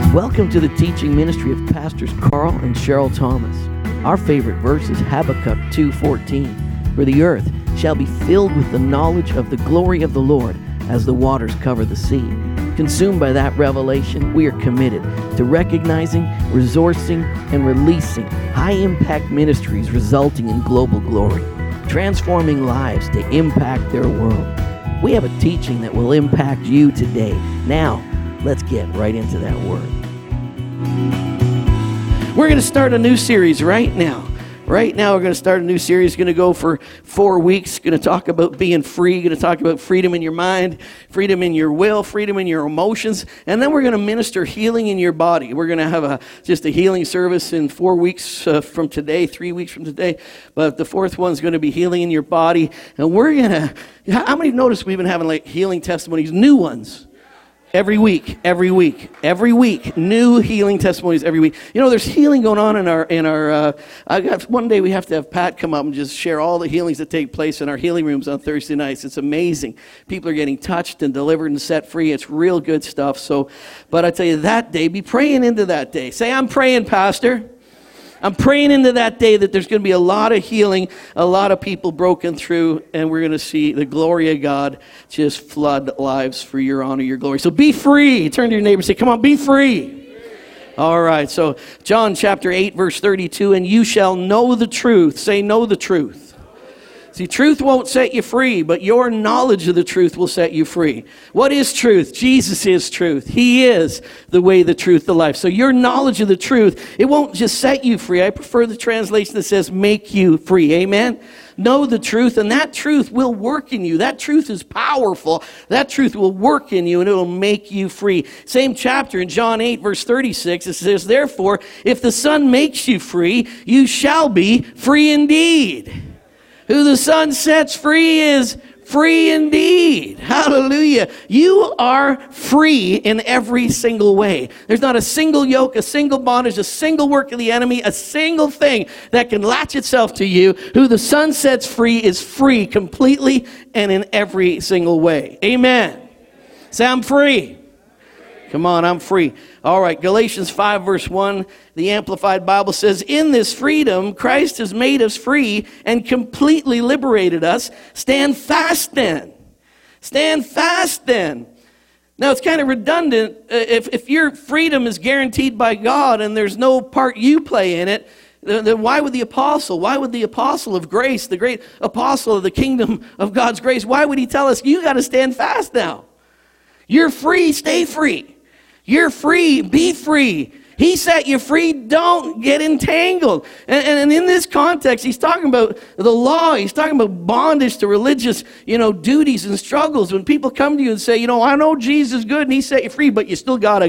Welcome to the teaching ministry of Pastors Carl and Cheryl Thomas. Our favorite verse is Habakkuk 2:14. For the earth shall be filled with the knowledge of the glory of the Lord as the waters cover the sea. Consumed by that revelation, we are committed to recognizing, resourcing, and releasing high-impact ministries resulting in global glory, transforming lives to impact their world. We have a teaching that will impact you today. Now, let's get right into that word. We're going to start a new series right now. Right now, we're going to start a new series. It's going to go for 4 weeks. Going to talk about being free. Going to talk about freedom in your mind, freedom in your will, freedom in your emotions. And then we're going to minister healing in your body. We're going to have just a healing service in 4 weeks from today, 3 weeks from today. But the fourth one's going to be healing in your body. And we're going to, how many noticed we've been having like healing testimonies, new ones? Every week, new healing testimonies every week. You know, there's healing going on in our. I got one day we have to have Pat come up and just share all the healings that take place in our healing rooms on Thursday nights. It's amazing. People are getting touched and delivered and set free. It's real good stuff. So, but I tell you, that day, be praying into that day. Say, I'm praying, Pastor. I'm praying into that day that there's going to be a lot of healing, a lot of people broken through, and we're going to see the glory of God just flood lives for your honor, your glory. So be free. Turn to your neighbor and say, come on, be free. All right, so John chapter 8, verse 32, and you shall know the truth. Say, know the truth. See, truth won't set you free, but your knowledge of the truth will set you free. What is truth? Jesus is truth. He is the way, the truth, the life. So your knowledge of the truth, it won't just set you free. I prefer the translation that says make you free. Amen? Know the truth, and that truth will work in you. That truth is powerful. That truth will work in you, and it will make you free. Same chapter in John 8, verse 36, it says, therefore, if the Son makes you free, you shall be free indeed. Who the Son sets free is free indeed. Hallelujah. You are free in every single way. There's not a single yoke, a single bondage, a single work of the enemy, a single thing that can latch itself to you. Who the Son sets free is free completely and in every single way. Amen. Say, I'm free. Come on, I'm free. All right, Galatians 5, verse 1, the Amplified Bible says, in this freedom, Christ has made us free and completely liberated us. Stand fast then. Stand fast then. Now, it's kind of redundant. If your freedom is guaranteed by God and there's no part you play in it, then why would the apostle of grace, the great apostle of the kingdom of God's grace, why would he tell us, you got to stand fast now? You're free, stay free. You're free, be free. He set you free, don't get entangled. And in this context, he's talking about the law. He's talking about bondage to religious, duties and struggles. When people come to you and say, I know Jesus is good and he set you free, but you still gotta.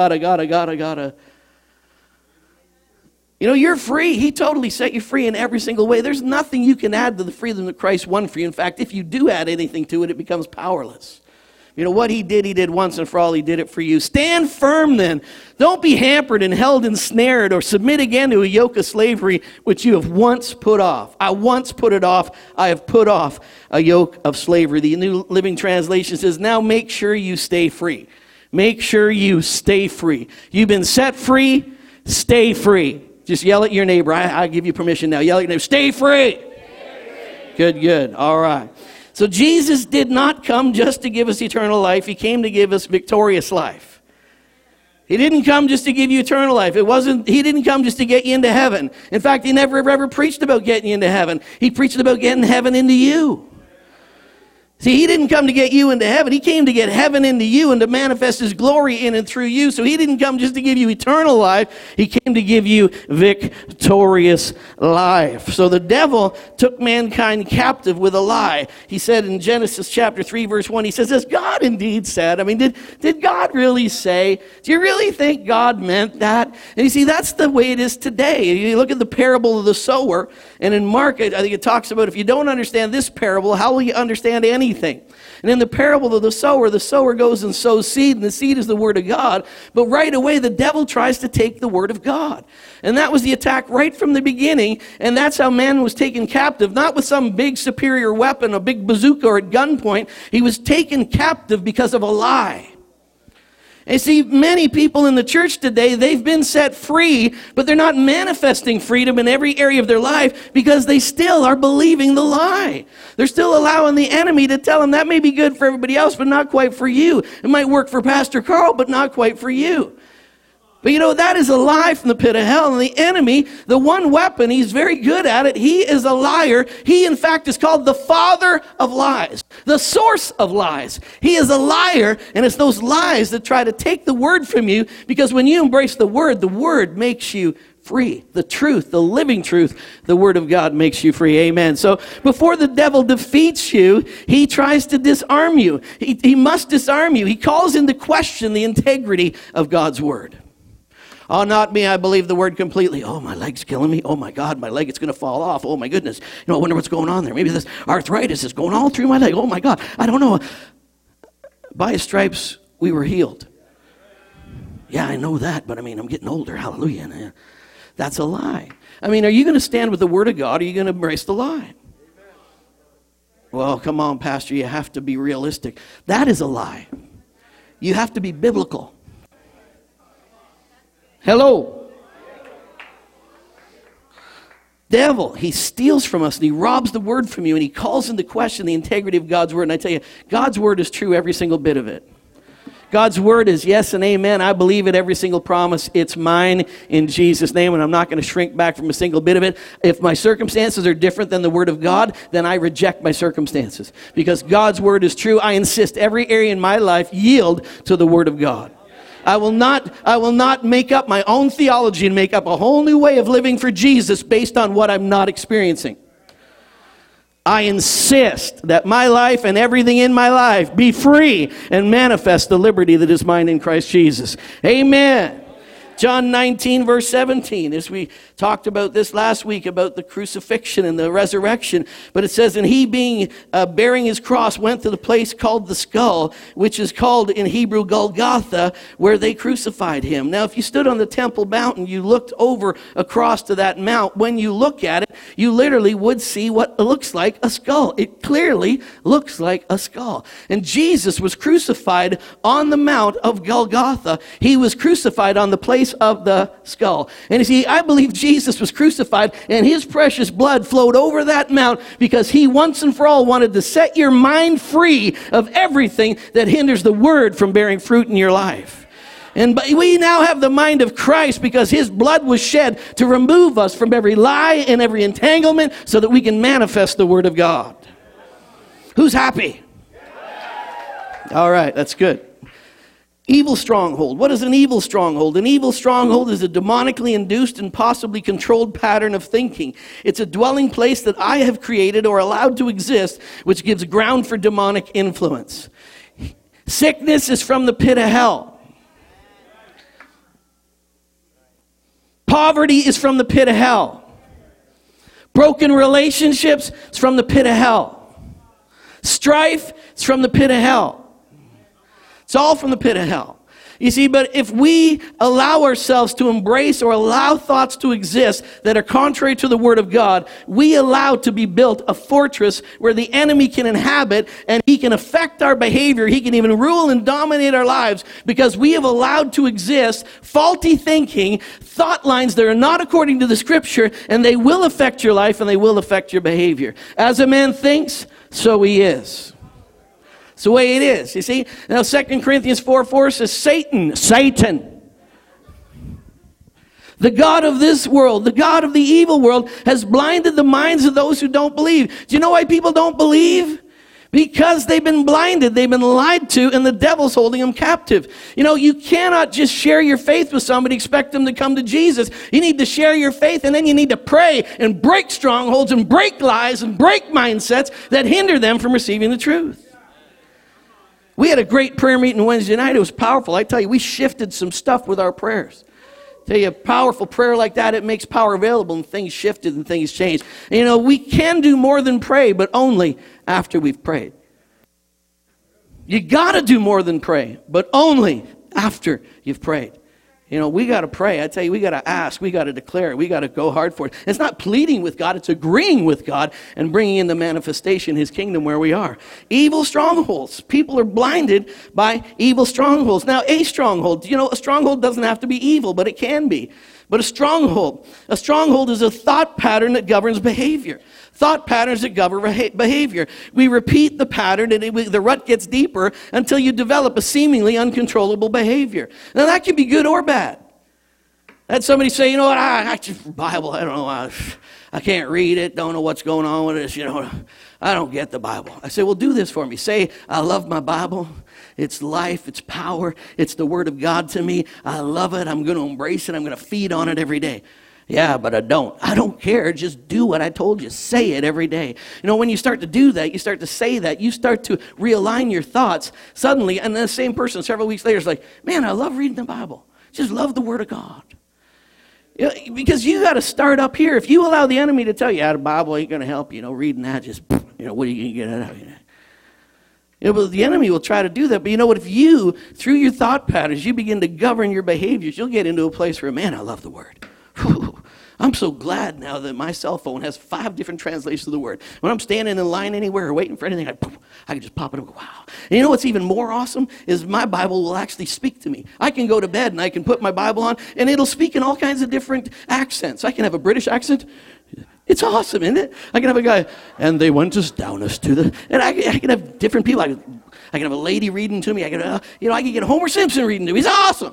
You're free. He totally set you free in every single way. There's nothing you can add to the freedom that Christ won for you. In fact, if you do add anything to it, it becomes powerless. What he did once and for all. He did it for you. Stand firm then. Don't be hampered and held ensnared or submit again to a yoke of slavery which you have once put off. I once put it off. I have put off a yoke of slavery. The New Living Translation says, now make sure you stay free. Make sure you stay free. You've been set free. Stay free. Just yell at your neighbor. I give you permission now. Yell at your neighbor. Stay free. Good. All right. So Jesus did not come just to give us eternal life. He came to give us victorious life. He didn't come just to give you eternal life. He didn't come just to get you into heaven. In fact, he never ever preached about getting you into heaven. He preached about getting heaven into you. See, he didn't come to get you into heaven. He came to get heaven into you and to manifest his glory in and through you. So he didn't come just to give you eternal life. He came to give you victorious life. So the devil took mankind captive with a lie. He said in Genesis chapter 3, verse 1, he says, as God indeed said. Did God really say? Do you really think God meant that? And you see, that's the way it is today. You look at the parable of the sower, and in Mark, I think it talks about if you don't understand this parable, how will you understand anything? And in the parable of the sower goes and sows seed, and the seed is the word of God. But right away, the devil tries to take the word of God. And that was the attack right from the beginning. And that's how man was taken captive, not with some big superior weapon, a big bazooka or at gunpoint. He was taken captive because of a lie. And see, many people in the church today, they've been set free, but they're not manifesting freedom in every area of their life because they still are believing the lie. They're still allowing the enemy to tell them that may be good for everybody else, but not quite for you. It might work for Pastor Carl, but not quite for you. But you know, that is a lie from the pit of hell. And the enemy, the one weapon, he's very good at it. He is a liar. He, in fact, is called the father of lies, the source of lies. He is a liar, and it's those lies that try to take the word from you, because when you embrace the word makes you free. The truth, the living truth, the word of God makes you free. Amen. So before the devil defeats you, he tries to disarm you. He must disarm you. He calls into question the integrity of God's word. Oh, not me. I believe the word completely. Oh, my leg's killing me. Oh, my God, my leg is going to fall off. Oh, my goodness. You know, I wonder what's going on there. Maybe this arthritis is going all through my leg. Oh, my God. I don't know. By his stripes, we were healed. Yeah, I know that, but I mean, I'm getting older. Hallelujah. That's a lie. I mean, are you going to stand with the word of God, or are you going to embrace the lie? Well, come on, Pastor. You have to be realistic. That is a lie. You have to be biblical. Hello. Devil, he steals from us and he robs the word from you and he calls into question the integrity of God's word. And I tell you, God's word is true, every single bit of it. God's word is yes and amen. I believe it, every single promise. It's mine in Jesus' name, and I'm not going to shrink back from a single bit of it. If my circumstances are different than the word of God, then I reject my circumstances. Because God's word is true, I insist every area in my life yield to the word of God. I will not make up my own theology and make up a whole new way of living for Jesus based on what I'm not experiencing. I insist that my life and everything in my life be free and manifest the liberty that is mine in Christ Jesus. Amen. John 19, verse 17, as we talked about this last week, about the crucifixion and the resurrection. But it says, and he bearing his cross, went to the place called the skull, which is called in Hebrew Golgotha, where they crucified him. Now, if you stood on the Temple Mountain, you looked over across to that mount, when you look at it, you literally would see what looks like a skull. It clearly looks like a skull. And Jesus was crucified on the Mount of Golgotha. He was crucified on the place of the skull. And you see, I believe Jesus was crucified and his precious blood flowed over that mount because he once and for all wanted to set your mind free of everything that hinders the word from bearing fruit in your life. And we now have the mind of Christ because his blood was shed to remove us from every lie and every entanglement so that we can manifest the word of God. Who's happy? All right, that's good. Evil stronghold. What is an evil stronghold? An evil stronghold is a demonically induced and possibly controlled pattern of thinking. It's a dwelling place that I have created or allowed to exist, which gives ground for demonic influence. Sickness is from the pit of hell. Poverty is from the pit of hell. Broken relationships is from the pit of hell. Strife is from the pit of hell. It's all from the pit of hell. You see, but if we allow ourselves to embrace or allow thoughts to exist that are contrary to the word of God, we allow to be built a fortress where the enemy can inhabit and he can affect our behavior. He can even rule and dominate our lives because we have allowed to exist faulty thinking, thought lines that are not according to the scripture, and they will affect your life and they will affect your behavior. As a man thinks, so he is. It's the way it is, you see. Now 2 Corinthians 4:4 says, Satan, the God of this world, the God of the evil world, has blinded the minds of those who don't believe. Do you know why people don't believe? Because they've been blinded, they've been lied to, and the devil's holding them captive. You know, you cannot just share your faith with somebody, expect them to come to Jesus. You need to share your faith, and then you need to pray and break strongholds and break lies and break mindsets that hinder them from receiving the truth. We had a great prayer meeting Wednesday night. It was powerful. I tell you, we shifted some stuff with our prayers. I tell you, a powerful prayer like that, it makes power available, and things shifted and things changed. And, you know, we can do more than pray, but only after we've prayed. You got to do more than pray, but only after you've prayed. You know, we got to pray. I tell you, we got to ask. We got to declare. We got to go hard for it. It's not pleading with God. It's agreeing with God and bringing in the manifestation, his kingdom where we are. Evil strongholds. People are blinded by evil strongholds. Now, a stronghold. You know, a stronghold doesn't have to be evil, but it can be. But a stronghold is a thought pattern that governs behavior. Thought patterns that govern behavior. We repeat the pattern and the rut gets deeper until you develop a seemingly uncontrollable behavior. Now that can be good or bad. I had somebody say, you know what, I just, Bible, I don't know, I can't read it, don't know what's going on with it, you know, I don't get the Bible. I say, well, do this for me. Say, I love my Bible. It's life, it's power, it's the Word of God to me. I love it, I'm going to embrace it, I'm going to feed on it every day. Yeah, but I don't care. Just do what I told you. Say it every day. You know, when you start to do that, you start to say that, you start to realign your thoughts suddenly, and the same person several weeks later is like, man, I love reading the Bible. Just love the Word of God. You know, because you got to start up here. If you allow the enemy to tell you, the Bible ain't going to help, you know, reading that, just, you know, what are you going to get out of it? You know, the enemy will try to do that. But you know what? If you, through your thought patterns, you begin to govern your behaviors, you'll get into a place where, man, I love the Word. Whew. I'm so glad now that my cell phone has 5 different translations of the Word. When I'm standing in line anywhere or waiting for anything, I can just pop it up and go, wow. And you know what's even more awesome is my Bible will actually speak to me. I can go to bed and I can put my Bible on and it'll speak in all kinds of different accents. I can have a British accent. It's awesome, isn't it? I can have a guy, and they went us down us to the, and I can have different people. I can have a lady reading to me. I can get Homer Simpson reading to me. He's awesome.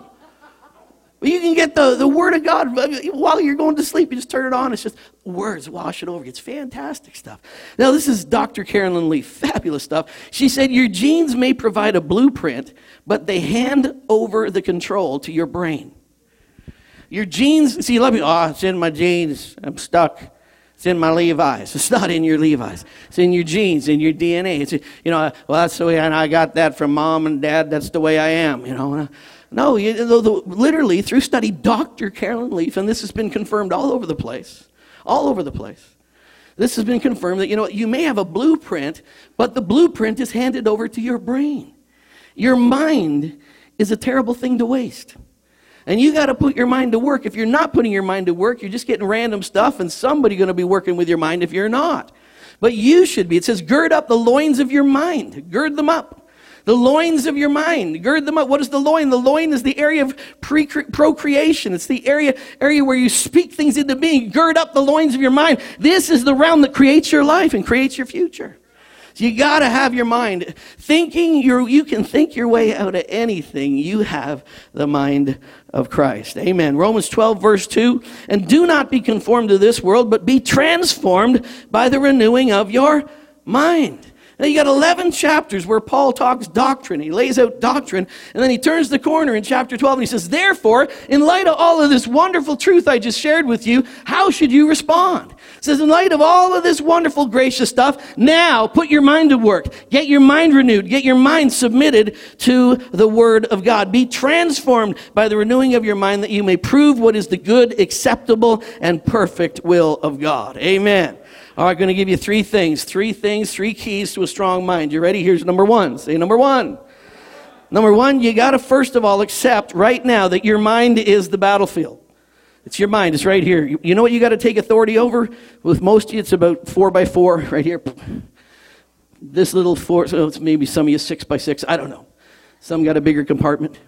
But you can get the Word of God while you're going to sleep. You just turn it on. It's just words wash it over. It's fantastic stuff. Now, this is Dr. Carolyn Leaf. Fabulous stuff. She said, your genes may provide a blueprint, but they hand over the control to your brain. Your genes, see, you love me. Oh, it's in my genes. I'm stuck. It's in my Levi's. It's not in your Levi's. It's in your genes, in your DNA. It's, you know, well, that's the way I got that from mom and dad. That's the way I am, you know. No, literally, through study, Dr. Carolyn Leaf, and this has been confirmed all over the place. All over the place. This has been confirmed that, you know, you may have a blueprint, but the blueprint is handed over to your brain. Your mind is a terrible thing to waste. And you got to put your mind to work. If you're not putting your mind to work, you're just getting random stuff, and somebody's going to be working with your mind if you're not. But you should be. It says, gird up the loins of your mind. Gird them up. The loins of your mind. Gird them up. What is the loin? The loin is the area of procreation. It's the area where you speak things into being. Gird up the loins of your mind. This is the realm that creates your life and creates your future. So you got to have your mind. You can think your way out of anything. You have the mind of Christ. Amen. Romans 12, verse 2. And do not be conformed to this world, but be transformed by the renewing of your mind. Now you got 11 chapters where Paul talks doctrine. He lays out doctrine, and then he turns the corner in chapter 12 and he says, therefore, in light of all of this wonderful truth I just shared with you, how should you respond? He says, in light of all of this wonderful, gracious stuff, now put your mind to work. Get your mind renewed. Get your mind submitted to the Word of God. Be transformed by the renewing of your mind that you may prove what is the good, acceptable, and perfect will of God. Amen. All right, I'm going to give you 3 things, 3 keys to a strong mind. You ready? Here's number 1. Say number 1. Number 1, you got to first of all accept right now that your mind is the battlefield. It's your mind. It's right here. You know what you got to take authority over? With most of you, it's about 4x4 right here. This little 4, so it's maybe some of you 6x6. I don't know. Some got a bigger compartment.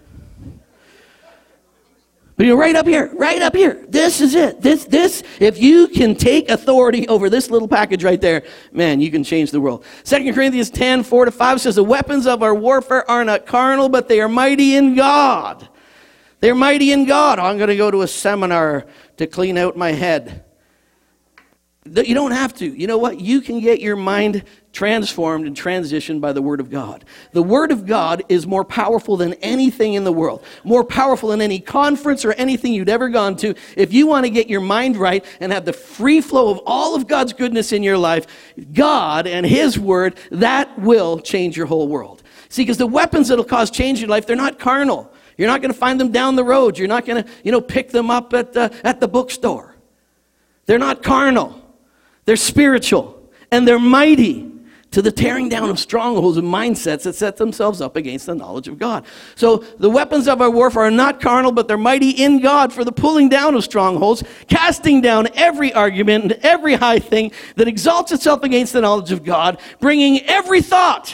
But you know, right up here, this is it. This, if you can take authority over this little package right there, man, you can change the world. 2 Corinthians 10, 4-5 says, the weapons of our warfare are not carnal, but they are mighty in God. They're mighty in God. I'm going to go to a seminar to clean out my head. You don't have to. You know what? You can get your mind transformed and transitioned by the Word of God. The Word of God is more powerful than anything in the world. More powerful than any conference or anything you'd ever gone to. If you want to get your mind right and have the free flow of all of God's goodness in your life, God and His Word, that will change your whole world. See, because the weapons that will cause change in your life, they're not carnal. You're not going to find them down the road. You're not going to, pick them up at the bookstore. They're not carnal. They're spiritual, and they're mighty. to the tearing down of strongholds and mindsets that set themselves up against the knowledge of God. So the weapons of our warfare are not carnal, but they're mighty in God for the pulling down of strongholds, casting down every argument and every high thing that exalts itself against the knowledge of God, bringing every thought.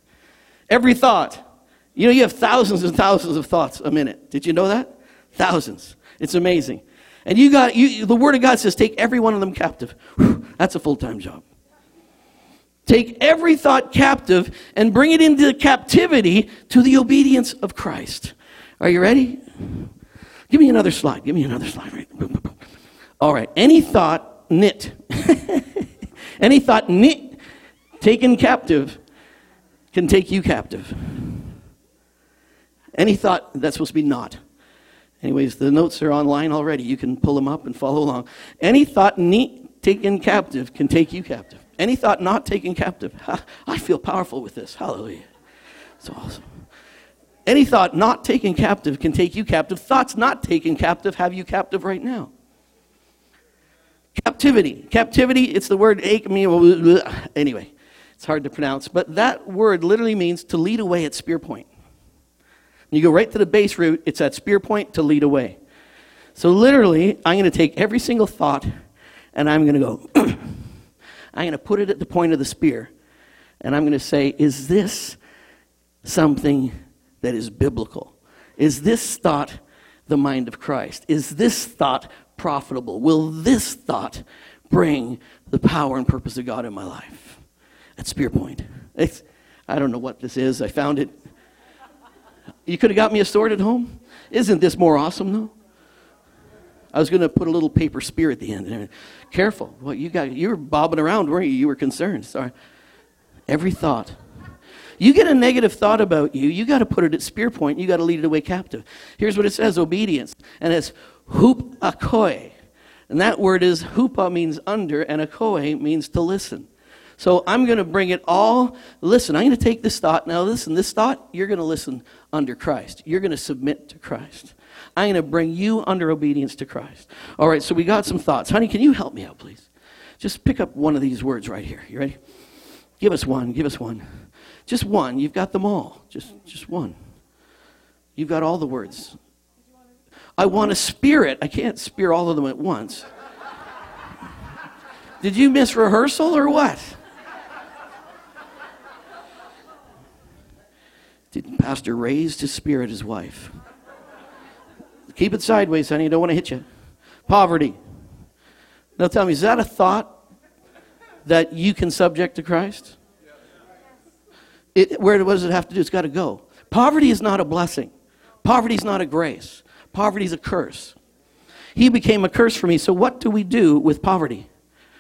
You know, you have thousands and thousands of thoughts a minute. Did you know that? Thousands. It's amazing. And the Word of God says, take every one of them captive. Whew, that's a full-time job. Take every thought captive and bring it into captivity to the obedience of Christ. Are you ready? Give me another slide. Right. All right. Any thought taken captive can take you captive. Any thought that's supposed to be not. Anyways, the notes are online already. You can pull them up and follow along. Any thought taken captive can take you captive. Any thought not taken captive. I feel powerful with this. Hallelujah. It's awesome. Any thought not taken captive can take you captive. Thoughts not taken captive have you captive right now. Captivity, it's the word anyway, it's hard to pronounce, but that word literally means to lead away at spear point. You go right to the base root, it's at spear point to lead away. So literally, I'm going to take every single thought and I'm going to go, I'm going to put it at the point of the spear. And I'm going to say, is this something that is biblical? Is this thought the mind of Christ? Is this thought profitable? Will this thought bring the power and purpose of God in my life? At spear point. I don't know what this is. I found it. You could have got me a sword at home. Isn't this more awesome, though? I was going to put a little paper spear at the end. Careful. Well, you were bobbing around, weren't you? You were concerned. Sorry. Every thought. You get a negative thought about you got to put it at spear point. You got to lead it away captive. Here's what it says, obedience. And it's hupakoi. And that word is, hupa means under, and akoi means to listen. So I'm going to bring it all, listen, I'm going to take this thought. Now listen, this thought, you're going to listen under Christ. You're going to submit to Christ. I'm going to bring you under obedience to Christ. All right, so we got some thoughts. Honey, can you help me out, please? Just pick up one of these words right here. You ready? Give us one. Just one. You've got them all. Just one. You've got all the words. I want to spear it. I can't spear all of them at once. Did you miss rehearsal or what? Did Pastor raise to spear at his wife? Keep it sideways, honey. I don't want to hit you. Poverty. Now tell me, is that a thought that you can subject to Christ? Where does it have to do? It's got to go. Poverty is not a blessing. Poverty is not a grace. Poverty is a curse. He became a curse for me. So what do we do with poverty?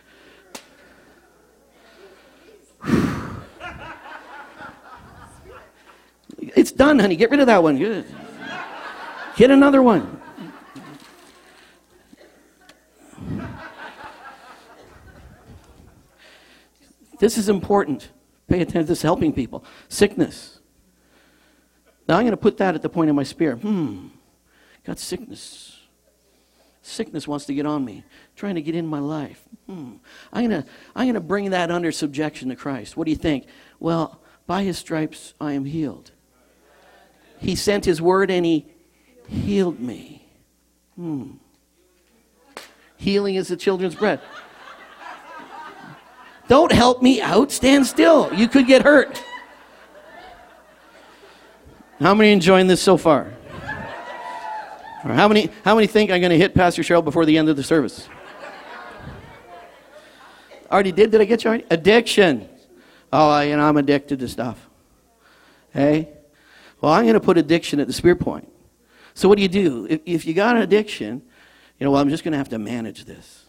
It's done, honey. Get rid of that one. Good. Get another one. This is important. Pay attention. This is helping people. Sickness. Now I'm going to put that at the point of my spear. Got sickness. Sickness wants to get on me, trying to get in my life. I'm going to bring that under subjection to Christ. What do you think? Well, by his stripes I am healed. He sent his word and he healed me. Healing is the children's bread. Don't help me out. Stand still. You could get hurt. How many enjoying this so far? Or how many think I'm going to hit Pastor Cheryl before the end of the service? Already did? Did I get you already? Addiction. Oh, I'm addicted to stuff. Hey? Well, I'm going to put addiction at the spear point. So what do you do? If you got an addiction, I'm just going to have to manage this.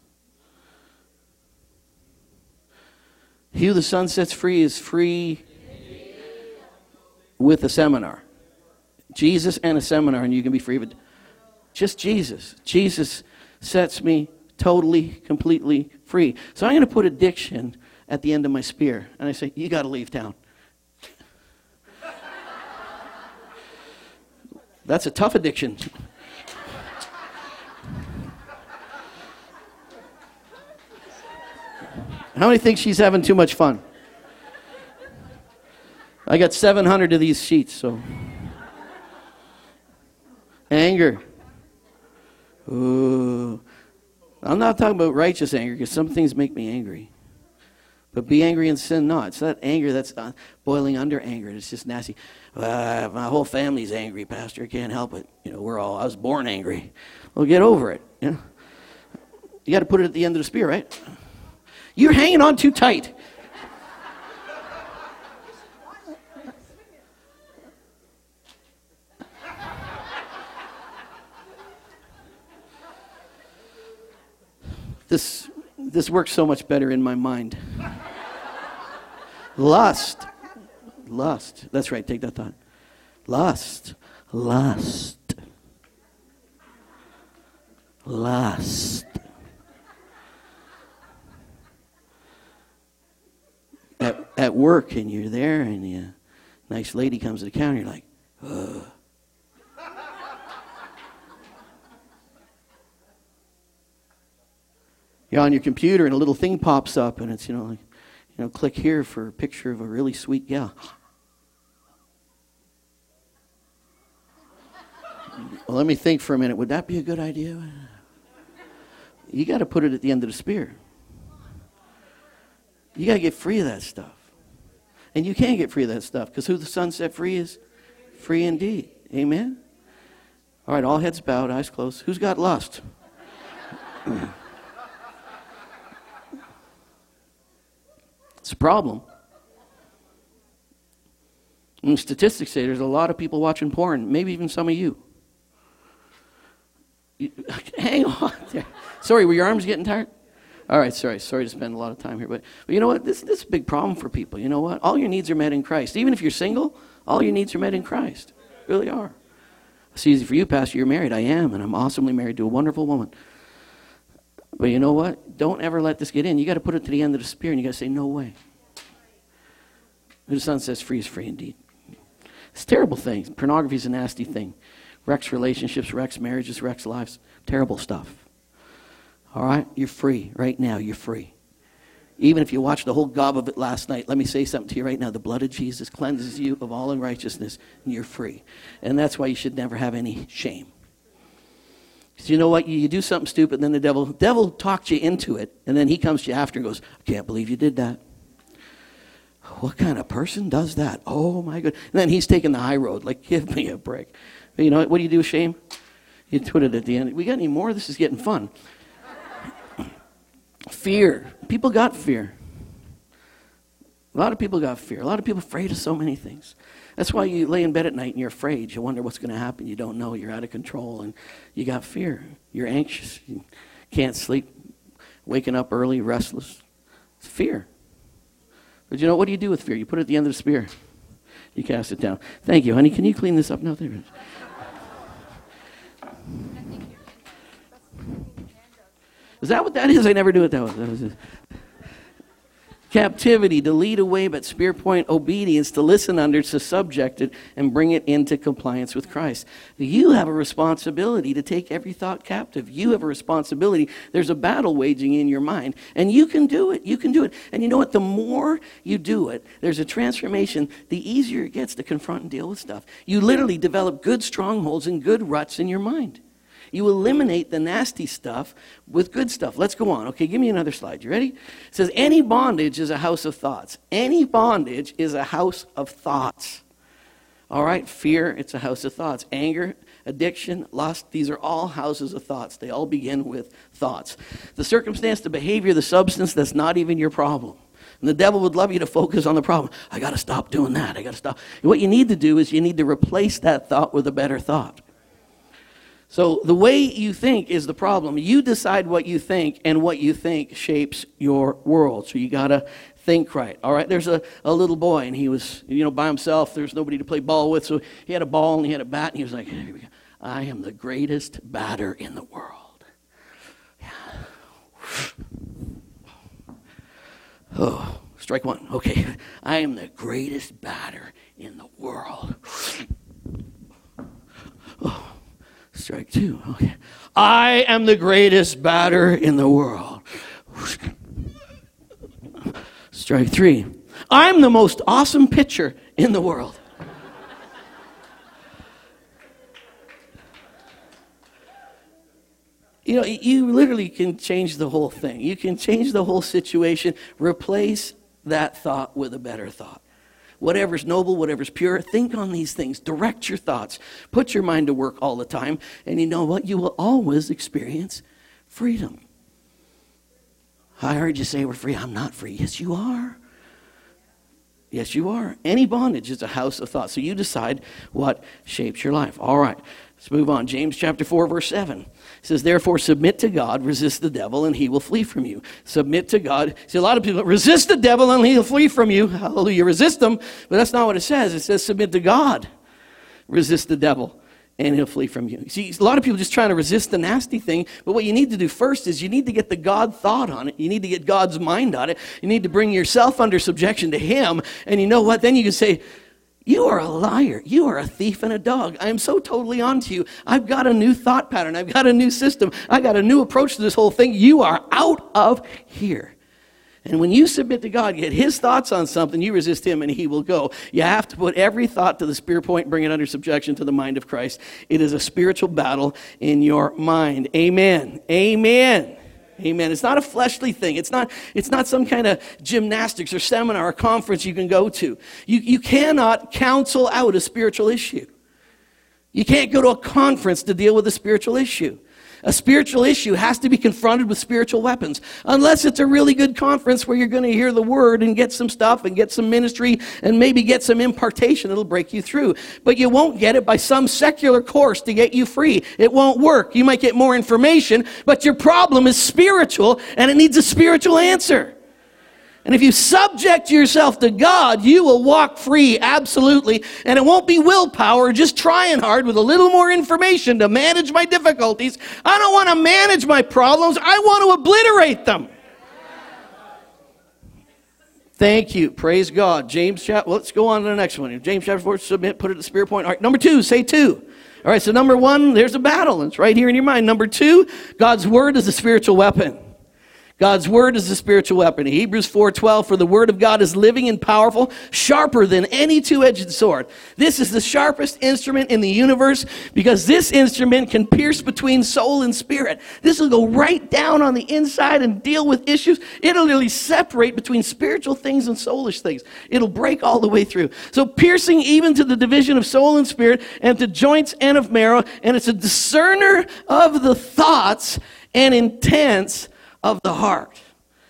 He who the Son sets free is free with a seminar. Jesus and a seminar, and you can be free. But just Jesus. Jesus sets me totally, completely free. So I'm going to put addiction at the end of my spear. And I say, you got to leave town. That's a tough addiction. How many think she's having too much fun? I got 700 of these sheets, so. Anger. Ooh. I'm not talking about righteous anger, because some things make me angry. But be angry and sin not. It's that anger that's boiling under anger. It's just nasty. My whole family's angry, Pastor. I can't help it. I was born angry. Well, get over it. You got to put it at the end of the spear, right? You're hanging on too tight. This works so much better in my mind. Lust. That's right, take that thought. Lust. At work, and you're there, and a nice lady comes to the counter, you're like, ugh. You're on your computer and a little thing pops up and it's, click here for a picture of a really sweet gal. Well, let me think for a minute. Would that be a good idea? You got to put it at the end of the spear. You got to get free of that stuff. And you can get free of that stuff because who the Son set free is free indeed. Amen? All right, all heads bowed, eyes closed. Who's got lust? It's a problem. And statistics say there's a lot of people watching porn, maybe even some of you. Hang on there. Sorry, were your arms getting tired? All right, sorry to spend a lot of time here. But you know what? This is a big problem for people. You know what? All your needs are met in Christ. Even if you're single, all your needs are met in Christ. They really are. It's easy for you, Pastor. You're married. I am, and I'm awesomely married to a wonderful woman. But you know what? Don't ever let this get in. You got to put it to the end of the spear, and you got to say, no way. Who the Son says free is free indeed. It's terrible things. Pornography is a nasty thing. Wrecks relationships, wrecks marriages, wrecks lives. Terrible stuff. All right? You're free. Right now, you're free. Even if you watched the whole gob of it last night, let me say something to you right now. The blood of Jesus cleanses you of all unrighteousness, and you're free. And that's why you should never have any shame. Because you know what? You do something stupid, and then the devil talked you into it, and then he comes to you after and goes, I can't believe you did that. What kind of person does that? Oh, my God. And then he's taking the high road. Like, give me a break. But you know what do you do with shame? You put it at the end. We got any more? This is getting fun. Fear. People got fear. A lot of people got fear. A lot of people afraid of so many things. That's why you lay in bed at night and you're afraid. You wonder what's going to happen. You don't know. You're out of control. And you got fear. You're anxious. You can't sleep. Waking up early, restless. It's fear. But you know, what do you do with fear? You put it at the end of the spear. You cast it down. Thank you, honey. Can you clean this up? No, there it is. Is that what that is? I never knew what that was. That was it. Captivity, to lead away, but spear point, obedience, to listen under, to subject it, and bring it into compliance with Christ. You have a responsibility to take every thought captive. You have a responsibility. There's a battle waging in your mind, and you can do it. You can do it. And you know what? The more you do it, there's a transformation. The easier it gets to confront and deal with stuff. You literally develop good strongholds and good ruts in your mind. You eliminate the nasty stuff with good stuff. Let's go on. Okay, give me another slide. You ready? It says, any bondage is a house of thoughts. Any bondage is a house of thoughts. All right, fear, it's a house of thoughts. Anger, addiction, lust, these are all houses of thoughts. They all begin with thoughts. The circumstance, the behavior, the substance, that's not even your problem. And the devil would love you to focus on the problem. I got to stop doing that. I got to stop. What you need to do is you need to replace that thought with a better thought. So the way you think is the problem. You decide what you think, and what you think shapes your world. So you got to think right. All right, there's a little boy, and he was, by himself. There's nobody to play ball with, so he had a ball and he had a bat, and he was like, here we go. I am the greatest batter in the world. Yeah. Oh, strike one. Okay. I am the greatest batter in the world. Oh. Strike two. Okay. I am the greatest batter in the world. Strike three. I'm the most awesome pitcher in the world. You know, you literally can change the whole thing. You can change the whole situation. Replace that thought with a better thought. Whatever's noble, whatever's pure, think on these things. Direct your thoughts. Put your mind to work all the time. And you know what? You will always experience freedom. I heard you say we're free. I'm not free. Yes, you are. Yes, you are. Any bondage is a house of thought. So you decide what shapes your life. All right, let's move on. James chapter 4, verse 7. It says, therefore, submit to God, resist the devil, and he will flee from you. Submit to God. See, a lot of people, resist the devil, and he'll flee from you. Hallelujah, resist him. But that's not what it says. It says, submit to God, resist the devil, and he'll flee from you. See, a lot of people just trying to resist the nasty thing, but what you need to do first is you need to get the God thought on it. You need to get God's mind on it. You need to bring yourself under subjection to him, and you know what? Then you can say, you are a liar. You are a thief and a dog. I am so totally onto you. I've got a new thought pattern. I've got a new system. I got a new approach to this whole thing. You are out of here. And when you submit to God, get his thoughts on something, you resist him and he will go. You have to put every thought to the spirit point and bring it under subjection to the mind of Christ. It is a spiritual battle in your mind. Amen. Amen. Amen. It's not a fleshly thing. It's not some kind of gymnastics or seminar or conference you can go to. You cannot counsel out a spiritual issue. You can't go to a conference to deal with a spiritual issue. A spiritual issue has to be confronted with spiritual weapons. Unless it's a really good conference where you're going to hear the word and get some stuff and get some ministry and maybe get some impartation. It'll break you through. But you won't get it by some secular course to get you free. It won't work. You might get more information, but your problem is spiritual and it needs a spiritual answer. And if you subject yourself to God, you will walk free, absolutely. And it won't be willpower, just trying hard with a little more information to manage my difficulties. I don't want to manage my problems. I want to obliterate them. Thank you. Praise God. Let's go on to the next one. James chapter 4, submit, put it to spirit point. All right, number 2, say 2. All right, so number 1, there's a battle. It's right here in your mind. Number 2, God's word is a spiritual weapon. God's word is a spiritual weapon. Hebrews 4:12, for the word of God is living and powerful, sharper than any two-edged sword. This is the sharpest instrument in the universe because this instrument can pierce between soul and spirit. This will go right down on the inside and deal with issues. It'll really separate between spiritual things and soulish things. It'll break all the way through. So piercing even to the division of soul and spirit and to joints and of marrow, and it's a discerner of the thoughts and intents of the heart.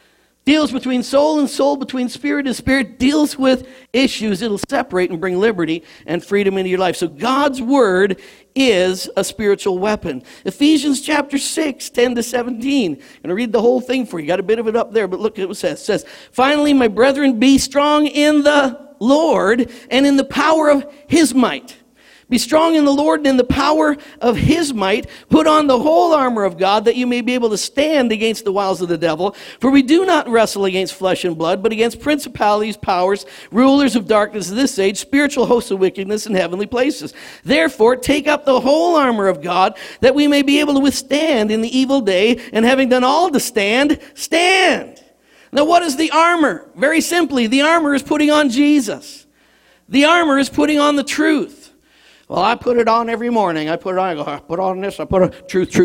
Deals between soul and soul, between spirit and spirit, deals with issues. It'll separate and bring liberty and freedom into your life. So God's word is a spiritual weapon. Ephesians chapter 6, 10 to 17. I'm going to read the whole thing for you. Got a bit of it up there, but look at what it says. It says, finally, my brethren, be strong in the Lord and in the power of his might. Be strong in the Lord and in the power of his might. Put on the whole armor of God that you may be able to stand against the wiles of the devil. For we do not wrestle against flesh and blood, but against principalities, powers, rulers of darkness of this age, spiritual hosts of wickedness in heavenly places. Therefore, take up the whole armor of God that we may be able to withstand in the evil day, and having done all to stand, stand. Now, what is the armor? Very simply, the armor is putting on Jesus. The armor is putting on the truth. Well, I put it on every morning. I put on this. I put on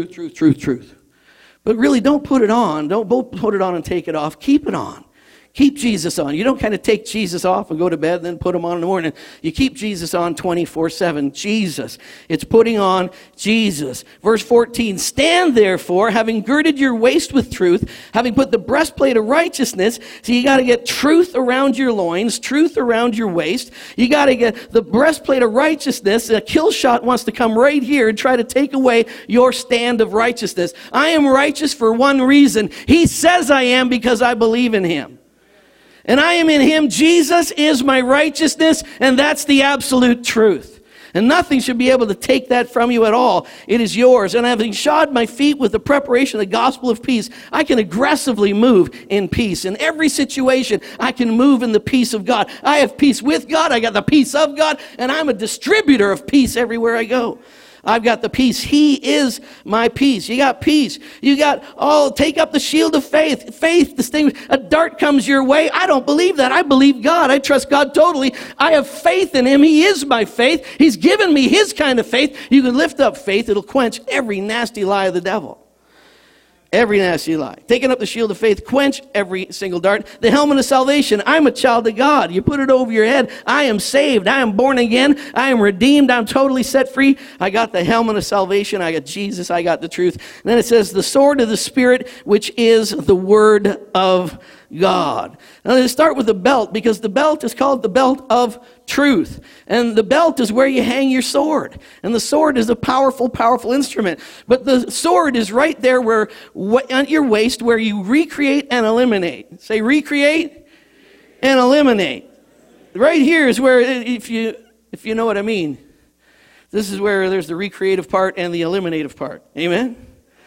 truth. But really, don't put it on. Don't both put it on and take it off. Keep it on. Keep Jesus on. You don't kind of take Jesus off and go to bed and then put him on in the morning. You keep Jesus on 24/7. Jesus. It's putting on Jesus. Verse 14, stand therefore, having girded your waist with truth, having put the breastplate of righteousness. So you got to get truth around your loins, truth around your waist. You got to get the breastplate of righteousness. A kill shot wants to come right here and try to take away your stand of righteousness. I am righteous for one reason. He says I am because I believe in him. And I am in him. Jesus is my righteousness, and that's the absolute truth. And nothing should be able to take that from you at all. It is yours. And having shod my feet with the preparation of the gospel of peace, I can aggressively move in peace. In every situation, I can move in the peace of God. I have peace with God. I got the peace of God, and I'm a distributor of peace everywhere I go. I've got the peace. He is my peace. You got peace. You got, take up the shield of faith. Faith, this thing, a dart comes your way. I don't believe that. I believe God. I trust God totally. I have faith in him. He is my faith. He's given me his kind of faith. You can lift up faith. It'll quench every nasty lie of the devil. Every nasty lie. Taking up the shield of faith, quench every single dart. The helmet of salvation. I'm a child of God. You put it over your head. I am saved. I am born again. I am redeemed. I'm totally set free. I got the helmet of salvation. I got Jesus. I got the truth. And then it says the sword of the Spirit, which is the word of God. Now let's start with the belt, because the belt is called the belt of truth. And the belt is where you hang your sword. And the sword is a powerful, powerful instrument. But the sword is right there where, on your waist, where you recreate and eliminate. Say recreate and eliminate. Right here is where, if you know what I mean, this is where there's the recreative part and the eliminative part. Amen?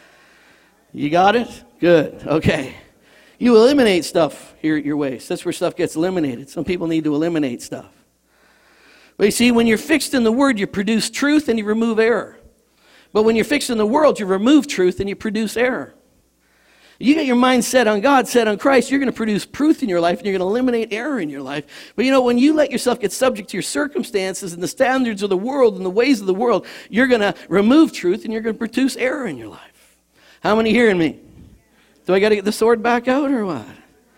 You got it? Good. Okay. You eliminate stuff here at your waist. That's where stuff gets eliminated. Some people need to eliminate stuff. But you see, when you're fixed in the Word, you produce truth and you remove error. But when you're fixed in the world, you remove truth and you produce error. You get your mind set on God, set on Christ, you're going to produce truth in your life and you're going to eliminate error in your life. But when you let yourself get subject to your circumstances and the standards of the world and the ways of the world, you're going to remove truth and you're going to produce error in your life. How many hearing me? Do I got to get the sword back out or what?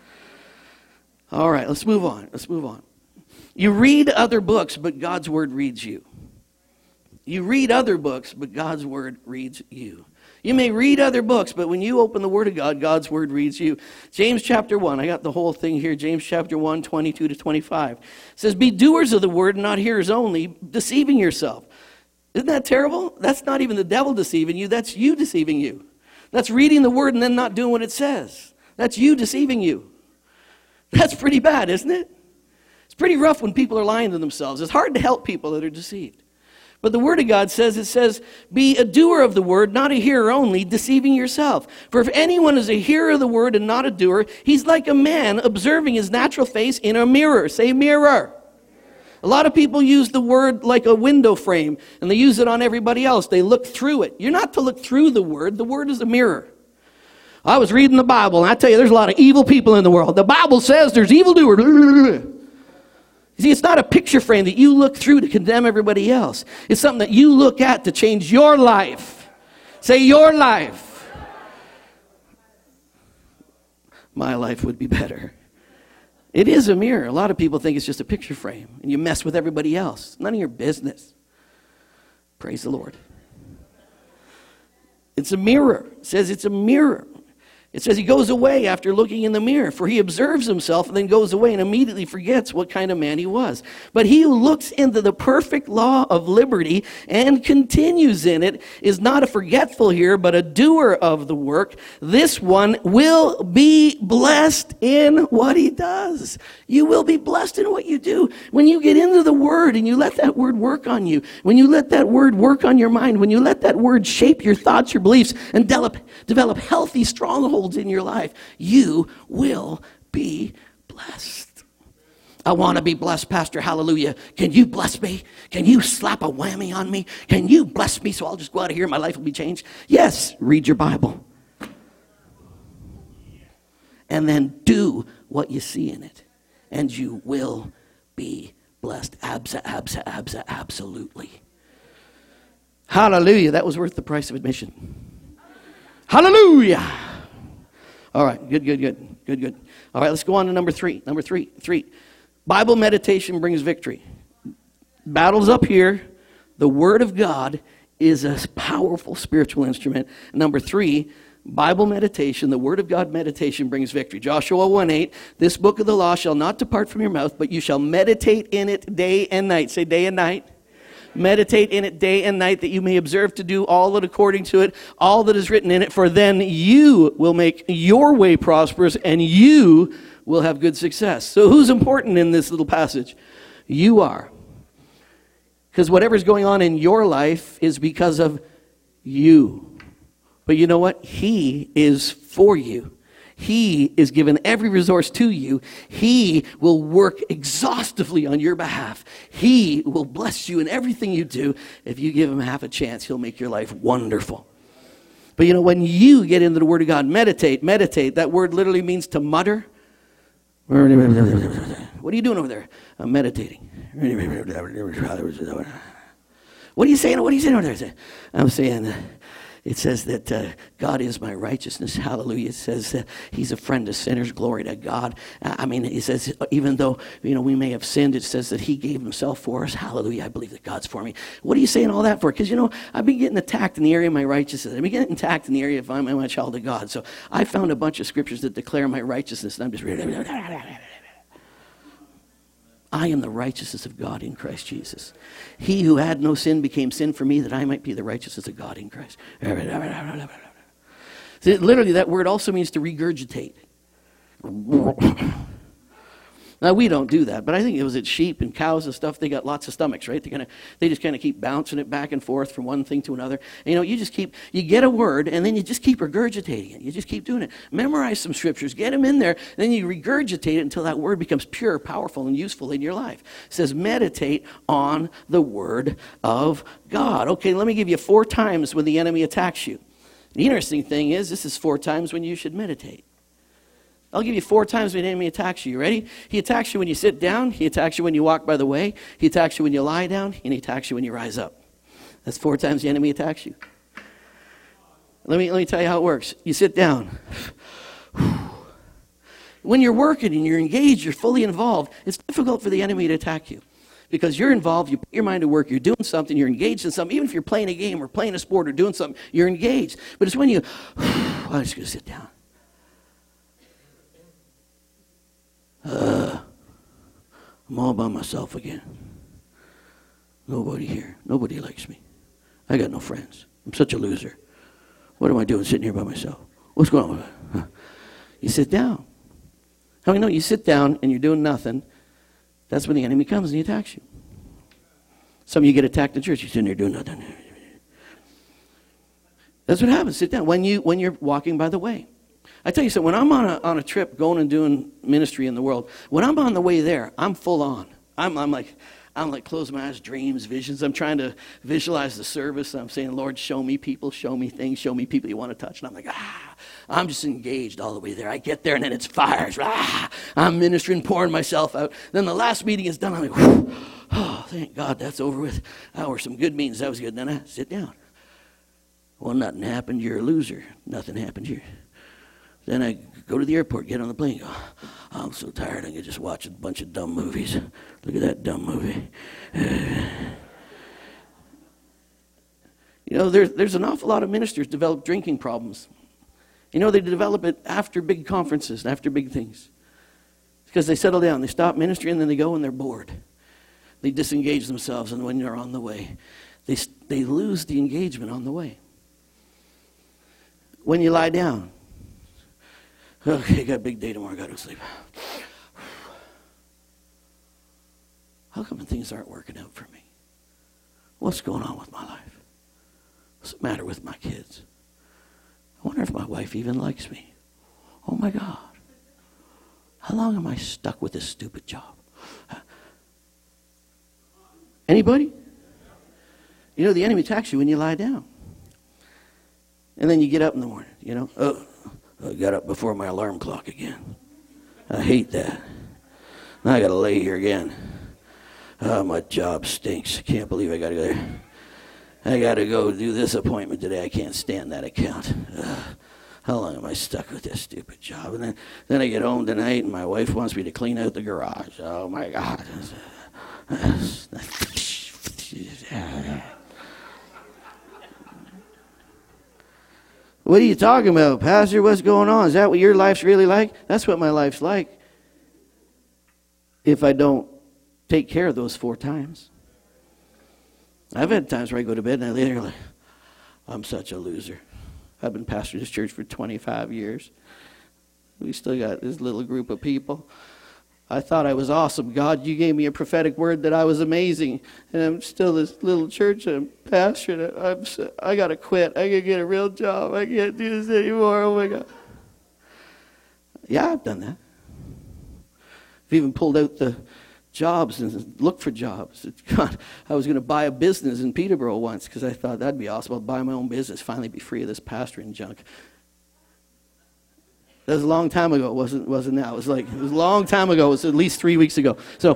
All right, let's move on. Let's move on. You read other books, but God's word reads you. You read other books, but God's word reads you. You may read other books, but when you open the word of God, God's word reads you. James chapter 1, I got the whole thing here. James chapter 1, 22 to 25. It says, be doers of the word and not hearers only, deceiving yourself. Isn't that terrible? That's not even the devil deceiving you. That's you deceiving you. That's reading the word and then not doing what it says. That's you deceiving you. That's pretty bad, isn't it? It's pretty rough when people are lying to themselves. It's hard to help people that are deceived. But the word of God says, be a doer of the word, not a hearer only, deceiving yourself. For if anyone is a hearer of the word and not a doer, he's like a man observing his natural face in a mirror. Say mirror. A lot of people use the word like a window frame, and they use it on everybody else. They look through it. You're not to look through the word. The word is a mirror. I was reading the Bible, and I tell you, there's a lot of evil people in the world. The Bible says there's evildoers. You see, it's not a picture frame that you look through to condemn everybody else. It's something that you look at to change your life. Say, your life. My life would be better. It is a mirror. A lot of people think it's just a picture frame, and you mess with everybody else. None of your business. Praise the Lord. It's a mirror. It says it's a mirror. It says he goes away after looking in the mirror, for he observes himself and then goes away and immediately forgets what kind of man he was. But he who looks into the perfect law of liberty and continues in it is not a forgetful hearer, but a doer of the work. This one will be blessed in what he does. You will be blessed in what you do. When you get into the word and you let that word work on you, when you let that word work on your mind, when you let that word shape your thoughts, your beliefs, and develop healthy strongholds in your life, you will be blessed. I want to be blessed, Pastor. Hallelujah. Can you bless me? Can you slap a whammy on me? Can you bless me so I'll just go out of here and my life will be changed? Yes, read your Bible. And then do what you see in it. And you will be blessed. Absolutely. Hallelujah. That was worth the price of admission. Hallelujah. All right, good. All right, let's go on to number three. Number three. Bible meditation brings victory. Battle's up here. The Word of God is a powerful spiritual instrument. Number 3, Bible meditation, the Word of God meditation brings victory. Joshua 1:8, this book of the law shall not depart from your mouth, but you shall meditate in it day and night. Say day and night. Meditate in it day and night, that you may observe to do all that according to it, all that is written in it, for then you will make your way prosperous and you will have good success. So who's important in this little passage? You are. Because whatever's going on in your life is because of you. But you know what? He is for you. He is given every resource to you. He will work exhaustively on your behalf. He will bless you in everything you do. If you give him half a chance, he'll make your life wonderful. But you know, when you get into the Word of God, meditate, that word literally means to mutter. What are you doing over there? I'm meditating. What are you saying? What are you saying over there? I'm saying, it says that God is my righteousness. Hallelujah. It says that he's a friend of sinners. Glory to God. I mean, it says, even though, you know, we may have sinned, it says that he gave himself for us. Hallelujah. I believe that God's for me. What are you saying all that for? Because, you know, I've been getting attacked in the area of my righteousness. I've been getting attacked in the area if I'm a child of God. So I found a bunch of scriptures that declare my righteousness, and I'm just I am the righteousness of God in Christ Jesus. He who had no sin became sin for me that I might be the righteousness of God in Christ. Literally, that word also means to regurgitate. Now, we don't do that, but I think it was at sheep and cows and stuff, they got lots of stomachs, right? They just kind of keep bouncing it back and forth from one thing to another. And, you know, you get a word, and then you just keep regurgitating it. You just keep doing it. Memorize some scriptures, get them in there, and then you regurgitate it until that word becomes pure, powerful, and useful in your life. It says, meditate on the Word of God. Okay, let me give you 4 times when the enemy attacks you. The interesting thing is, this is 4 times when you should meditate. I'll give you 4 times when the enemy attacks you. You ready? He attacks you when you sit down. He attacks you when you walk by the way. He attacks you when you lie down. And he attacks you when you rise up. That's 4 times the enemy attacks you. Let me tell you how it works. You sit down. When you're working and you're engaged, you're fully involved, it's difficult for the enemy to attack you. Because you're involved, you put your mind to work, you're doing something, you're engaged in something. Even if you're playing a game or playing a sport or doing something, you're engaged. But it's when you, I'm just going to sit down. I'm all by myself again. Nobody here. Nobody likes me. I got no friends. I'm such a loser. What am I doing sitting here by myself? What's going on with it? Huh? You sit down. How many know you sit down and you're doing nothing? That's when the enemy comes and he attacks you. Some of you get attacked in church. You're sitting there doing nothing. That's what happens. Sit down. When you're walking by the way. I tell you something, when I'm on a trip going and doing ministry in the world, when I'm on the way there, I'm full on. I'm like closing my eyes, dreams, visions. I'm trying to visualize the service. I'm saying, Lord, show me people, show me things, show me people you want to touch. And I'm like, I'm just engaged all the way there. I get there and then it's fires. I'm ministering, pouring myself out. Then the last meeting is done. I'm like, oh, thank God that's over with. That were some good meetings. That was good. Then I sit down. Well, nothing happened. You're a loser. Nothing happened. Then I go to the airport, get on the plane, go, I'm so tired, I can just watch a bunch of dumb movies. Look at that dumb movie. You know, there's an awful lot of ministers develop drinking problems. You know, they develop it after big conferences, after big things. Because they settle down, they stop ministry, and then they go and they're bored. They disengage themselves, and when they're on the way, they lose the engagement on the way. When you lie down, okay, got a big day tomorrow, got to sleep. How come things aren't working out for me? What's going on with my life? What's the matter with my kids? I wonder if my wife even likes me. Oh my God. How long am I stuck with this stupid job? Anybody? You know, the enemy attacks you when you lie down. And then you get up in the morning, you know. Oh, I got up before my alarm clock again. I hate that. Now I got to lay here again. Oh, my job stinks. I can't believe I got to go there. I got to go do this appointment today. I can't stand that account. How long am I stuck with this stupid job? And then I get home tonight and my wife wants me to clean out the garage. Oh, my God. What are you talking about, Pastor? What's going on? Is that what your life's really like? That's what my life's like. If I don't take care of those 4 times. I've had times where I go to bed and I lay there like, I'm such a loser. I've been pastoring this church for 25 years. We still got this little group of people. I thought I was awesome. God, you gave me a prophetic word that I was amazing. And I'm still this little church and I'm pastoring. I got to quit. I got to get a real job. I can't do this anymore. Oh, my God. Yeah, I've done that. I've even pulled out the jobs and looked for jobs. God, I was going to buy a business in Peterborough once because I thought that'd be awesome. I'll buy my own business, finally be free of this pastoring junk. That was a long time ago. It wasn't now. It was a long time ago. It was at least 3 weeks ago. So,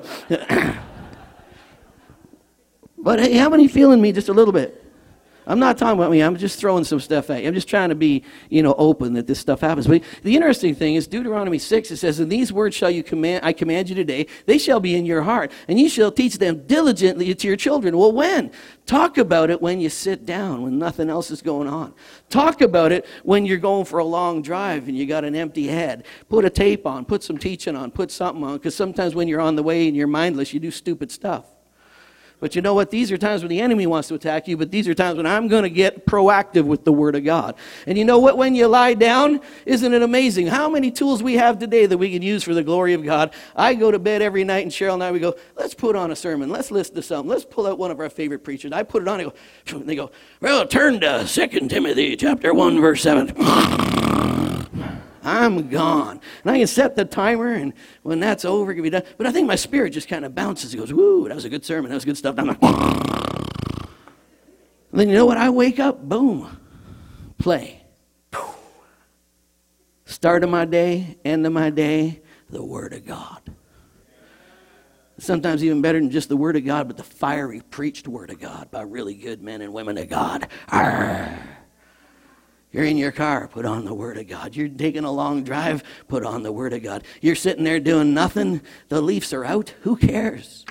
but hey, how many feeling me just a little bit? I'm not talking about me. I'm just throwing some stuff at you. I'm just trying to be, open that this stuff happens. But the interesting thing is Deuteronomy 6, it says, "And these words I command you today, they shall be in your heart, and you shall teach them diligently to your children." Well, when? Talk about it when you sit down, when nothing else is going on. Talk about it when you're going for a long drive and you got an empty head. Put a tape on, put some teaching on, put something on, because sometimes when you're on the way and you're mindless, you do stupid stuff. But you know what? These are times when the enemy wants to attack you, but these are times when I'm going to get proactive with the Word of God. And you know what? When you lie down, isn't it amazing how many tools we have today that we can use for the glory of God? I go to bed every night, and Cheryl and I, we go, let's put on a sermon. Let's listen to something. Let's pull out one of our favorite preachers. I put it on, and they go, well, turn to 2 Timothy chapter 1, verse 7. I'm gone. And I can set the timer, and when that's over, it can be done. But I think my spirit just kind of bounces. It goes, woo, that was a good sermon. That was good stuff. I'm like, and then you know what? I wake up, boom, play. Start of my day, end of my day, the Word of God. Sometimes even better than just the Word of God, but the fiery preached Word of God by really good men and women of God. Arr. You're in your car, put on the Word of God. You're taking a long drive, put on the Word of God. You're sitting there doing nothing. The Leafs are out. Who cares?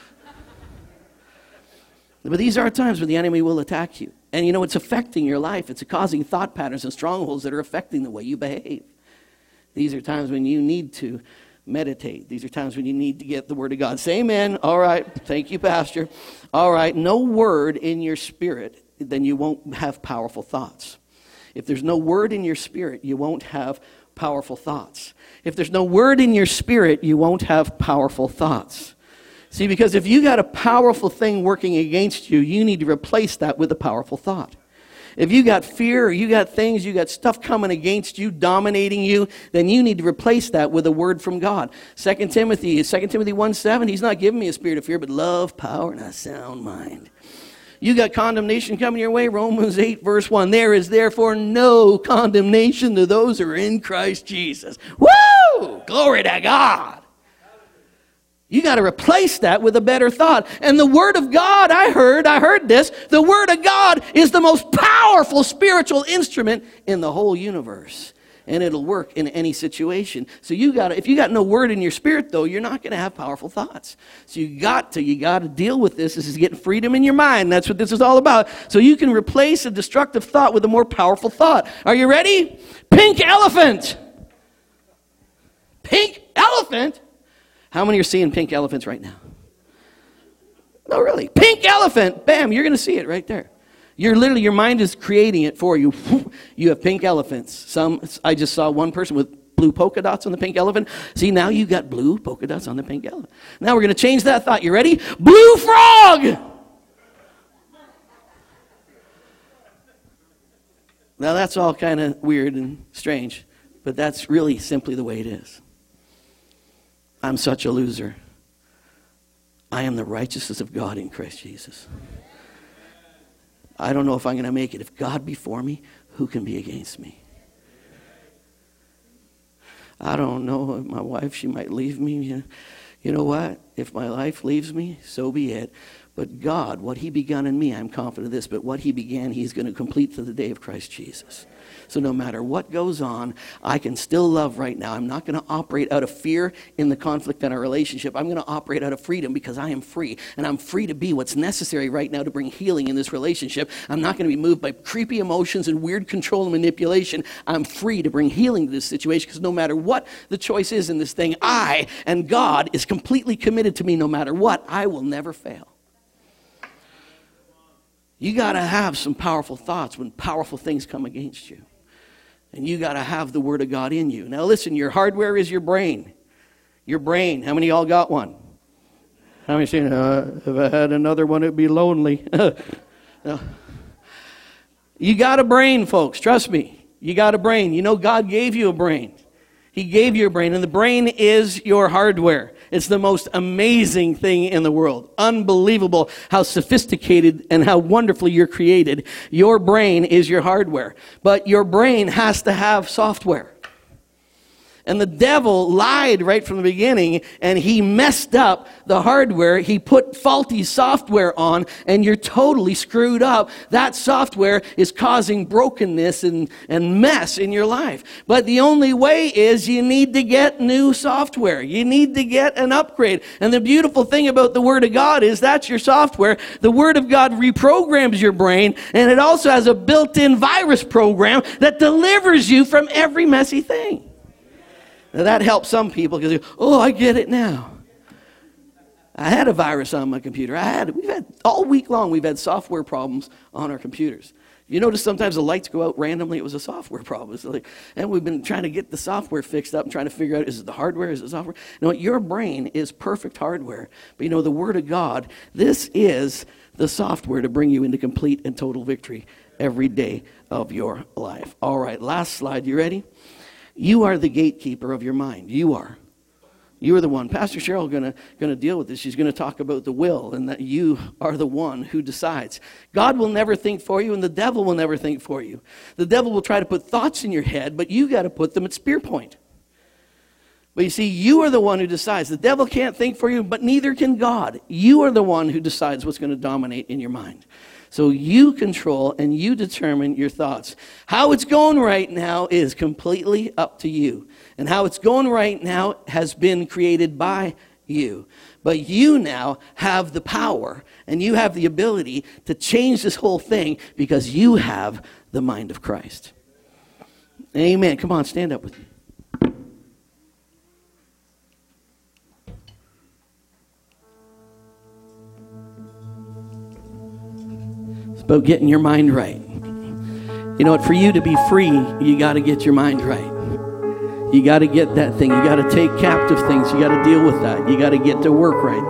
But these are times when the enemy will attack you. And it's affecting your life. It's causing thought patterns and strongholds that are affecting the way you behave. These are times when you need to meditate. These are times when you need to get the Word of God. Say amen. All right. Thank you, Pastor. All right. No word in your spirit, then you won't have powerful thoughts. If there's no word in your spirit, you won't have powerful thoughts. If there's no word in your spirit, you won't have powerful thoughts. See, because if you got a powerful thing working against you, you need to replace that with a powerful thought. If you got fear or you got things, you got stuff coming against you, dominating you, then you need to replace that with a word from God. 2 Timothy 1:7, he's not giving me a spirit of fear, but love, power, and a sound mind. You got condemnation coming your way, Romans 8, verse 1. There is therefore no condemnation to those who are in Christ Jesus. Woo! Glory to God. You got to replace that with a better thought. And the Word of God, I heard this, the Word of God is the most powerful spiritual instrument in the whole universe. And it'll work in any situation. So if you got no word in your spirit, though, you're not going to have powerful thoughts. So you got to deal with this. This is getting freedom in your mind. That's what this is all about. So you can replace a destructive thought with a more powerful thought. Are you ready? Pink elephant. Pink elephant? How many are seeing pink elephants right now? No, really. Pink elephant. Bam, you're going to see it right there. Your mind is creating it for you. You have pink elephants. I just saw one person with blue polka dots on the pink elephant. See, now you got blue polka dots on the pink elephant. Now we're going to change that thought. You ready? Blue frog! Now that's all kind of weird and strange, but that's really simply the way it is. I'm such a loser. I am the righteousness of God in Christ Jesus. I don't know if I'm going to make it. If God be for me, who can be against me? I don't know. If my wife, she might leave me. You know what? If my life leaves me, so be it. But God, what He begun in me, I'm confident of this, but what He began, He's going to complete to the day of Christ Jesus. So no matter what goes on, I can still love right now. I'm not going to operate out of fear in the conflict in our relationship. I'm going to operate out of freedom because I am free. And I'm free to be what's necessary right now to bring healing in this relationship. I'm not going to be moved by creepy emotions and weird control and manipulation. I'm free to bring healing to this situation because no matter what the choice is in this thing, I and God is completely committed to me no matter what. I will never fail. You got to have some powerful thoughts when powerful things come against you. And you got to have the Word of God in you. Now listen, your hardware is your brain. Your brain. How many of y'all got one? How many saying, if I had another one, it'd be lonely. No. You got a brain, folks. Trust me. You got a brain. You know God gave you a brain. He gave you a brain, and the brain is your hardware. It's the most amazing thing in the world. Unbelievable how sophisticated and how wonderfully you're created. Your brain is your hardware. But your brain has to have software. And the devil lied right from the beginning, and he messed up the hardware. He put faulty software on, and you're totally screwed up. That software is causing brokenness and mess in your life. But the only way is you need to get new software. You need to get an upgrade. And the beautiful thing about the Word of God is that's your software. The Word of God reprograms your brain, and it also has a built-in virus program that delivers you from every messy thing. Now that helps some people because, I get it now. I had a virus on my computer. All week long, we've had software problems on our computers. You notice sometimes the lights go out randomly. It was a software problem. And we've been trying to get the software fixed up and trying to figure out, is it the hardware? Is it the software? No, your brain is perfect hardware. But the Word of God, this is the software to bring you into complete and total victory every day of your life. All right, last slide. You ready? You are the gatekeeper of your mind. You are. You are the one. Pastor Cheryl is going to deal with this. She's going to talk about the will and that you are the one who decides. God will never think for you, and the devil will never think for you. The devil will try to put thoughts in your head, but you got to put them at spear point. But you see, you are the one who decides. The devil can't think for you, but neither can God. You are the one who decides what's going to dominate in your mind. So you control and you determine your thoughts. How it's going right now is completely up to you. And how it's going right now has been created by you. But you now have the power and you have the ability to change this whole thing because you have the mind of Christ. Amen. Come on, stand up with me. About getting your mind right. You know what? For you to be free, you got to get your mind right. You got to get that thing. You got to take captive things. You got to deal with that. You got to get to work right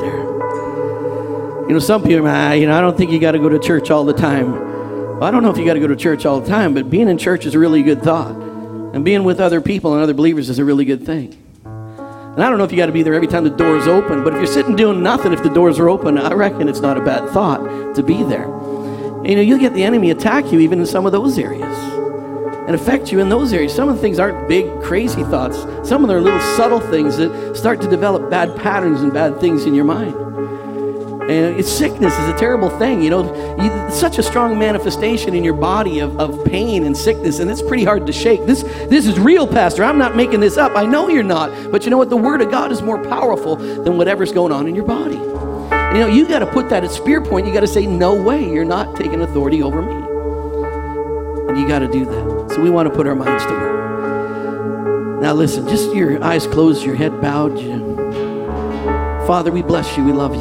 there. Some people, I don't think you got to go to church all the time. Well, I don't know if you got to go to church all the time, but being in church is a really good thought. And being with other people and other believers is a really good thing. And I don't know if you got to be there every time the door's open, but if you're sitting doing nothing, if the doors are open, I reckon it's not a bad thought to be there. You'll get the enemy attack you even in some of those areas and affect you in those areas. Some of the things aren't big, crazy thoughts. Some of them are little subtle things that start to develop bad patterns and bad things in your mind. And sickness is a terrible thing. It's such a strong manifestation in your body of pain and sickness, and it's pretty hard to shake. This is real, Pastor. I'm not making this up. I know you're not. But you know what? The Word of God is more powerful than whatever's going on in your body. You got to put that at spear point. You got to say, no way, you're not taking authority over me. And you got to do that. So we want to put our minds to work. Now listen, just your eyes closed, your head bowed. Father, we bless you. We love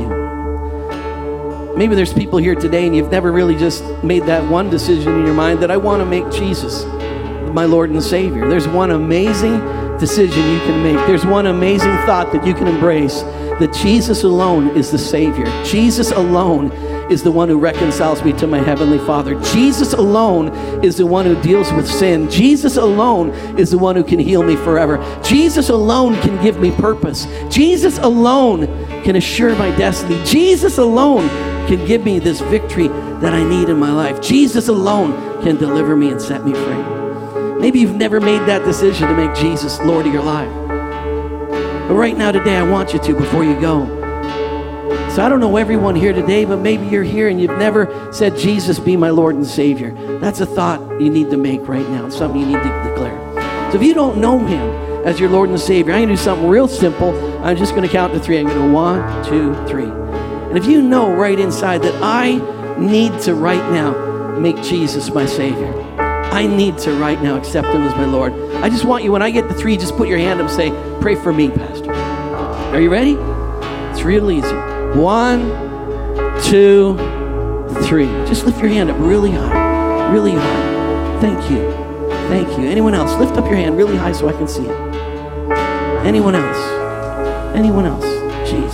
you. Maybe there's people here today and you've never really just made that one decision in your mind that I want to make Jesus my Lord and Savior. There's one amazing decision you can make. There's one amazing thought that you can embrace. That Jesus alone is the Savior. Jesus alone is the one who reconciles me to my Heavenly Father. Jesus alone is the one who deals with sin. Jesus alone is the one who can heal me forever. Jesus alone can give me purpose. Jesus alone can assure my destiny. Jesus alone can give me this victory that I need in my life. Jesus alone can deliver me and set me free. Maybe you've never made that decision to make Jesus Lord of your life. But right now, today, I want you to before you go. So I don't know everyone here today, but maybe you're here and you've never said, Jesus, be my Lord and Savior. That's a thought you need to make right now. It's something you need to declare. So if you don't know Him as your Lord and Savior, I'm going to do something real simple. I'm just going to count to 3. I'm going to go 1, 2, 3. And if you know right inside that I need to right now make Jesus my Savior, I need to right now accept Him as my Lord. I just want you, when I get to 3, just put your hand up and say, pray for me, Pastor. Are you ready? It's real easy. 1, 2, 3. Just lift your hand up really high. Really high. Thank you. Thank you. Anyone else? Lift up your hand really high so I can see it. Anyone else? Anyone else? Jesus.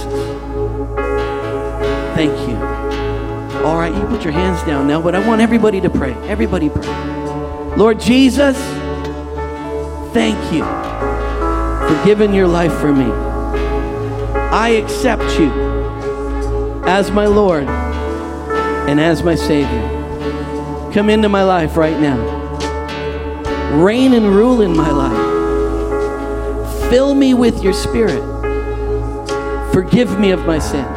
Thank you. All right, you put your hands down now, but I want everybody to pray. Everybody pray. Lord Jesus, thank you for giving your life for me. I accept you as my Lord and as my Savior. Come into my life right now. Reign and rule in my life. Fill me with your Spirit. Forgive me of my sin.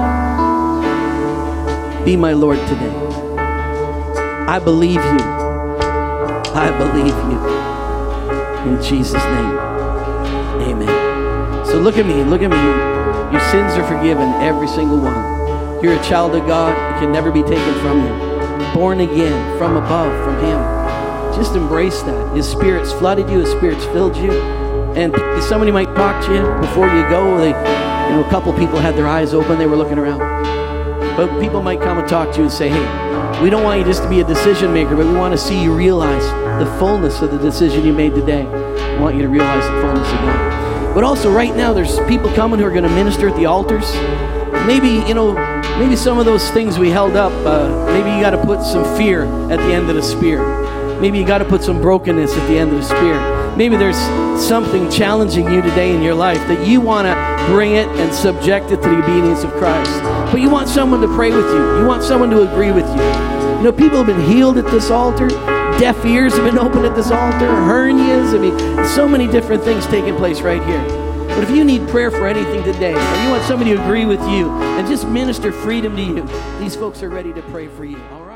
Be my Lord today. I believe you. I believe you. In Jesus' name. Amen. So look at me. Look at me. Your sins are forgiven, every single one. You're a child of God. It can never be taken from you. Born again, from above, from Him. Just embrace that. His Spirit's flooded you. His Spirit's filled you. And somebody might talk to you before you go. A couple people had their eyes open. They were looking around. But people might come and talk to you and say, hey, we don't want you just to be a decision maker, but we want to see you realize the fullness of the decision you made today. We want you to realize the fullness of God. But also right now, there's people coming who are going to minister at the altars. Maybe some of those things we held up, maybe you got to put some fear at the end of the spear. Maybe you got to put some brokenness at the end of the spear. Maybe there's something challenging you today in your life that you want to bring it and subject it to the obedience of Christ. But you want someone to pray with you. You want someone to agree with you. People have been healed at this altar. Deaf ears have been opened at this altar. Hernias. So many different things taking place right here. But if you need prayer for anything today, or you want somebody to agree with you and just minister freedom to you, these folks are ready to pray for you. All right?